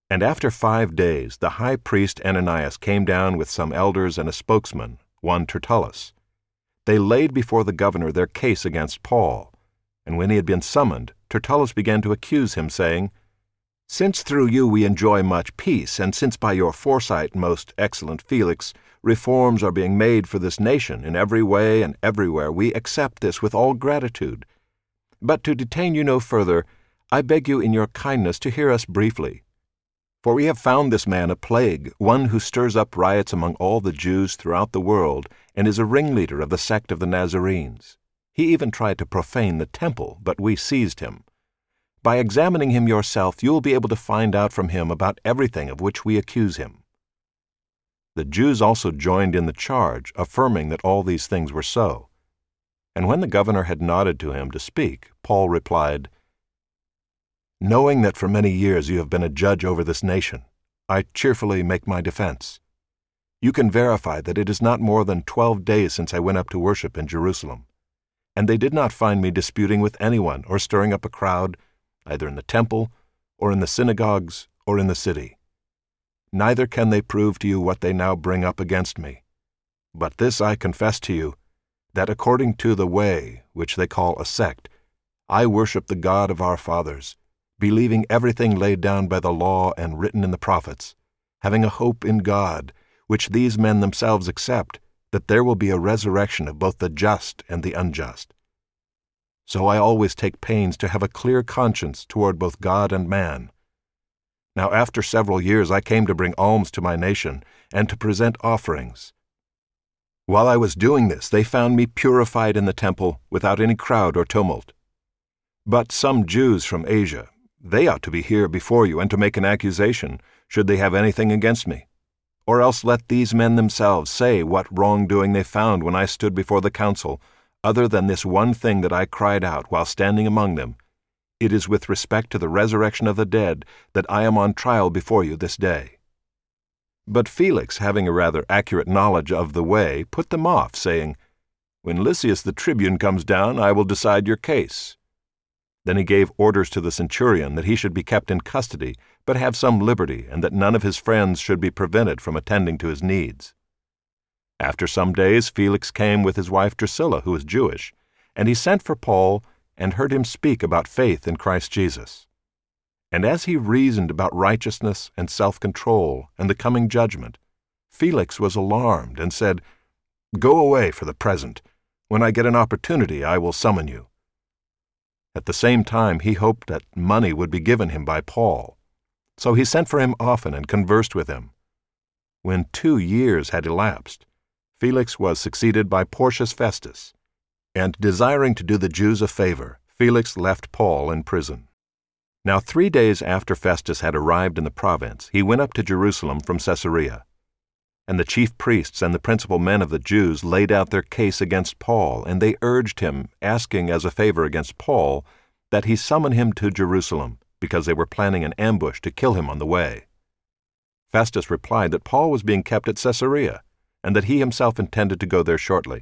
And after 5 days the high priest Ananias came down with some elders and a spokesman, one Tertullus. They laid before the governor their case against Paul, and when he had been summoned, Tertullus began to accuse him, saying, "Since through you we enjoy much peace, and since by your foresight, most excellent Felix, reforms are being made for this nation in every way and everywhere, we accept this with all gratitude. But to detain you no further, I beg you in your kindness to hear us briefly. For we have found this man a plague, one who stirs up riots among all the Jews throughout the world, and is a ringleader of the sect of the Nazarenes. He even tried to profane the temple, but we seized him. By examining him yourself, you will be able to find out from him about everything of which we accuse him." The Jews also joined in the charge, affirming that all these things were so. And when the governor had nodded to him to speak, Paul replied, "Knowing that for many years you have been a judge over this nation, I cheerfully make my defense. You can verify that it is not more than 12 days since I went up to worship in Jerusalem, and they did not find me disputing with anyone or stirring up a crowd, either in the temple, or in the synagogues, or in the city. Neither can they prove to you what they now bring up against me. But this I confess to you, that according to the way, which they call a sect, I worship the God of our fathers, believing everything laid down by the law and written in the prophets, having a hope in God, which these men themselves accept, that there will be a resurrection of both the just and the unjust. So I always take pains to have a clear conscience toward both God and man. Now after several years I came to bring alms to my nation, and to present offerings. While I was doing this, they found me purified in the temple, without any crowd or tumult. But some Jews from Asia, they ought to be here before you and to make an accusation, should they have anything against me. Or else let these men themselves say what wrongdoing they found when I stood before the council, other than this one thing that I cried out while standing among them. It is with respect to the resurrection of the dead that I am on trial before you this day." But Felix, having a rather accurate knowledge of the way, put them off, saying, "When Lysias the tribune comes down, I will decide your case." Then he gave orders to the centurion that he should be kept in custody, but have some liberty, and that none of his friends should be prevented from attending to his needs. After some days Felix came with his wife Drusilla, who was Jewish, and he sent for Paul and heard him speak about faith in Christ Jesus. And as he reasoned about righteousness and self-control and the coming judgment, Felix was alarmed and said, "Go away for the present. When I get an opportunity, I will summon you." At the same time he hoped that money would be given him by Paul. So he sent for him often and conversed with him. When 2 years had elapsed, Felix was succeeded by Porcius Festus, and desiring to do the Jews a favor, Felix left Paul in prison. Now 3 days after Festus had arrived in the province, he went up to Jerusalem from Caesarea. And the chief priests and the principal men of the Jews laid out their case against Paul, and they urged him, asking as a favor against Paul, that he summon him to Jerusalem, because they were planning an ambush to kill him on the way. Festus replied that Paul was being kept at Caesarea, and that he himself intended to go there shortly.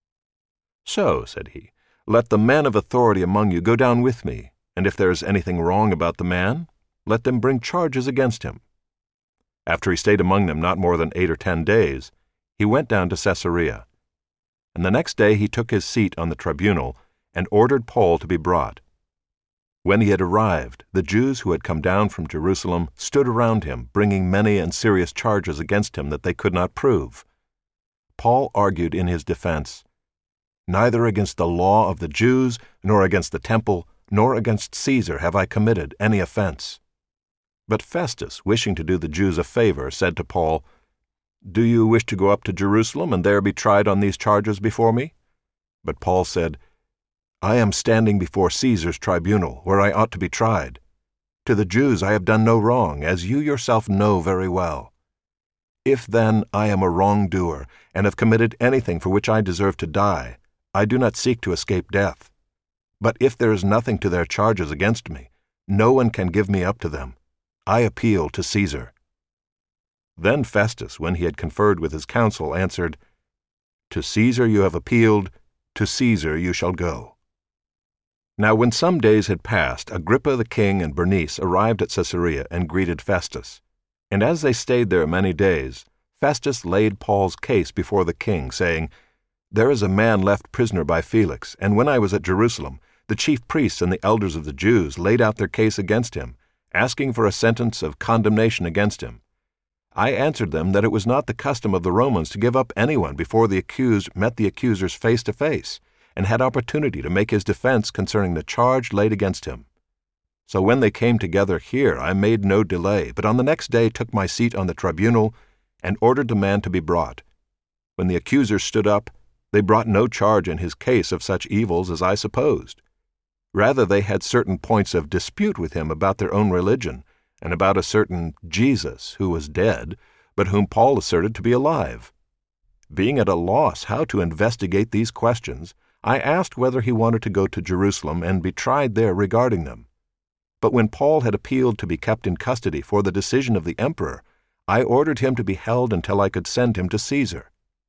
"So," said he, "let the men of authority among you go down with me, and if there is anything wrong about the man, let them bring charges against him." After he stayed among them not more than 8 or 10 days, he went down to Caesarea. And the next day he took his seat on the tribunal and ordered Paul to be brought. When he had arrived, the Jews who had come down from Jerusalem stood around him, bringing many and serious charges against him that they could not prove. Paul argued in his defense, "Neither against the law of the Jews, nor against the temple, nor against Caesar have I committed any offense." But Festus, wishing to do the Jews a favor, said to Paul, "Do you wish to go up to Jerusalem and there be tried on these charges before me?" But Paul said, "I am standing before Caesar's tribunal, where I ought to be tried. To the Jews I have done no wrong, as you yourself know very well. If then I am a wrongdoer, and have committed anything for which I deserve to die, I do not seek to escape death. But if there is nothing to their charges against me, no one can give me up to them. I appeal to Caesar." Then Festus, when he had conferred with his council, answered, "To Caesar you have appealed, to Caesar you shall go." Now when some days had passed, Agrippa the king and Bernice arrived at Caesarea and greeted Festus. And as they stayed there many days, Festus laid Paul's case before the king, saying, "There is a man left prisoner by Felix, and when I was at Jerusalem, the chief priests and the elders of the Jews laid out their case against him, asking for a sentence of condemnation against him. I answered them that it was not the custom of the Romans to give up anyone before the accused met the accusers face to face, and had opportunity to make his defense concerning the charge laid against him. So when they came together here, I made no delay, but on the next day took my seat on the tribunal and ordered the man to be brought. When the accusers stood up, they brought no charge in his case of such evils as I supposed. Rather, they had certain points of dispute with him about their own religion, and about a certain Jesus who was dead, but whom Paul asserted to be alive. Being at a loss how to investigate these questions, I asked whether he wanted to go to Jerusalem and be tried there regarding them. But when Paul had appealed to be kept in custody for the decision of the emperor, I ordered him to be held until I could send him to Caesar."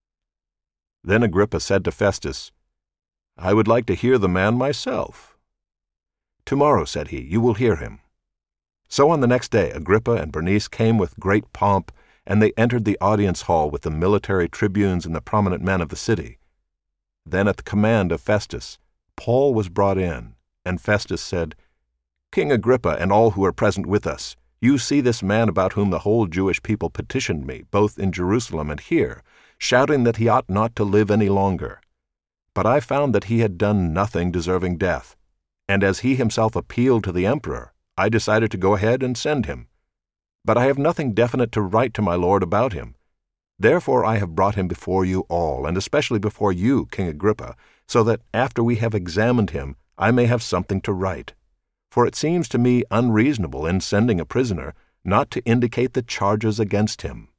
Then Agrippa said to Festus, "I would like to hear the man myself." "Tomorrow," said he, "you will hear him." So on the next day Agrippa and Bernice came with great pomp, and they entered the audience hall with the military tribunes and the prominent men of the city. Then at the command of Festus, Paul was brought in, and Festus said, "King Agrippa and all who are present with us, you see this man about whom the whole Jewish people petitioned me, both in Jerusalem and here, shouting that he ought not to live any longer. But I found that he had done nothing deserving death, and as he himself appealed to the emperor, I decided to go ahead and send him. But I have nothing definite to write to my lord about him. Therefore I have brought him before you all, and especially before you, King Agrippa, so that after we have examined him, I may have something to write. For it seems to me unreasonable in sending a prisoner not to indicate the charges against him."